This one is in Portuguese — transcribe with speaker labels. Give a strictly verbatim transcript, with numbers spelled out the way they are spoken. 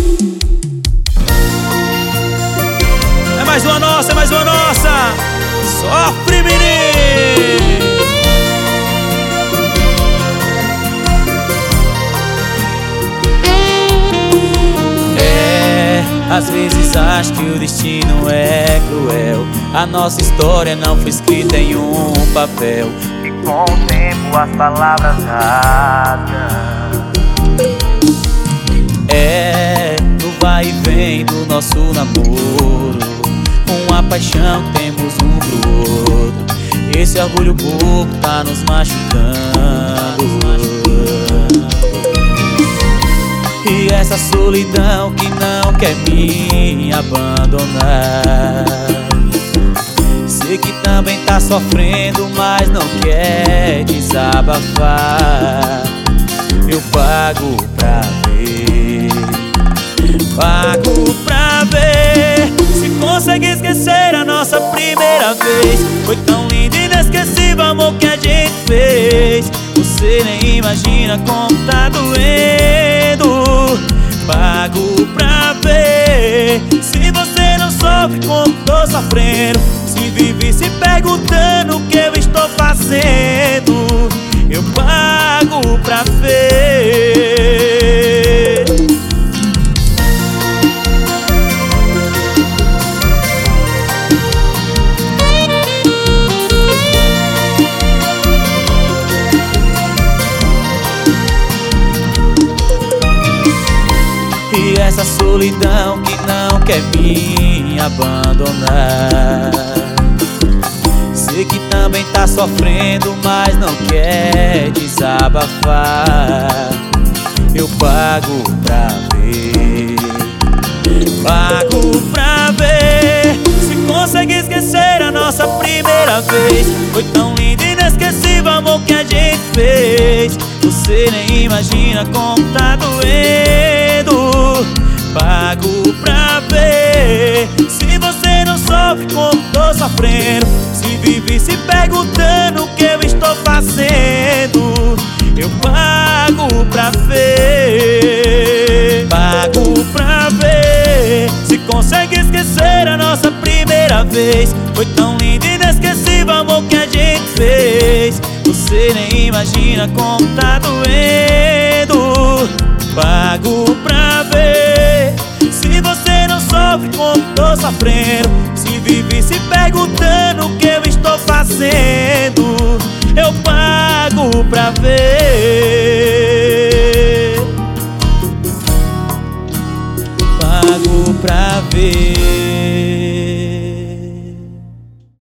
Speaker 1: É mais uma nossa, é mais uma nossa. Sofre, menino. É, às vezes acho que o destino é cruel. A nossa história não foi escrita em um papel, e com o tempo as palavras rasgam. É, no vai e vem do nosso namoro, uma paixão que temos um pro outro. Esse orgulho bobo tá nos machucando, e essa solidão que não quer me abandonar. Sei que também tá sofrendo, mas não quer desabafar. Eu pago pra ver, pago pra ver se consegue esquecer a nossa primeira vez. Foi tão lindo e inesquecível o amor que a gente fez. Você nem imagina como tá doendo. Pago pra ver se você não sofre como tô sofrendo, se vive se perguntando o que eu estou fazendo. Eu pago pra ver. E essa solidão que não quer me abandonar. Sei que também tá sofrendo, mas não quer desabafar. Eu pago pra ver, pago pra ver se consegue esquecer a nossa primeira vez. Foi tão lindo e inesquecível o amor que a gente fez. Você nem imagina como tá doendo. Pago pra ver se você não sofre como tô sofrendo, se vive se perguntando o que eu estou fazendo. Eu pago pra ver, pago pra ver se consegue esquecer a nossa primeira vez. Foi tão lindo e inesquecível o amor que a gente fez. Você nem imagina como tá doendo. Pago pra ver se você não sofre como tô sofrendo, se vive se perguntando o que eu estou fazendo. Eu pago pra ver, pago pra ver.